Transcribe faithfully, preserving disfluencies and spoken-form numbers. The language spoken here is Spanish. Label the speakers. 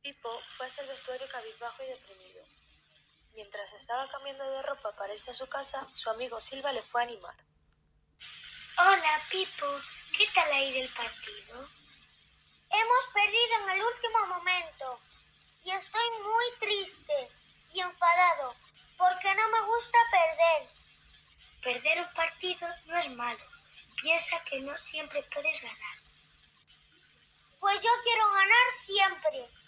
Speaker 1: Pipo fue hasta el vestuario cabizbajo y deprimido. Mientras estaba cambiando de ropa para irse a su casa, su amigo Silva le fue a animar.
Speaker 2: Hola, Pipo. ¿Qué tal ha ido el partido?
Speaker 3: Hemos perdido en el último momento y estoy muy triste y enfadado porque no me gusta perder.
Speaker 2: Perder un partido no es malo. Piensa que no siempre puedes ganar.
Speaker 3: Pues yo quiero ganar siempre.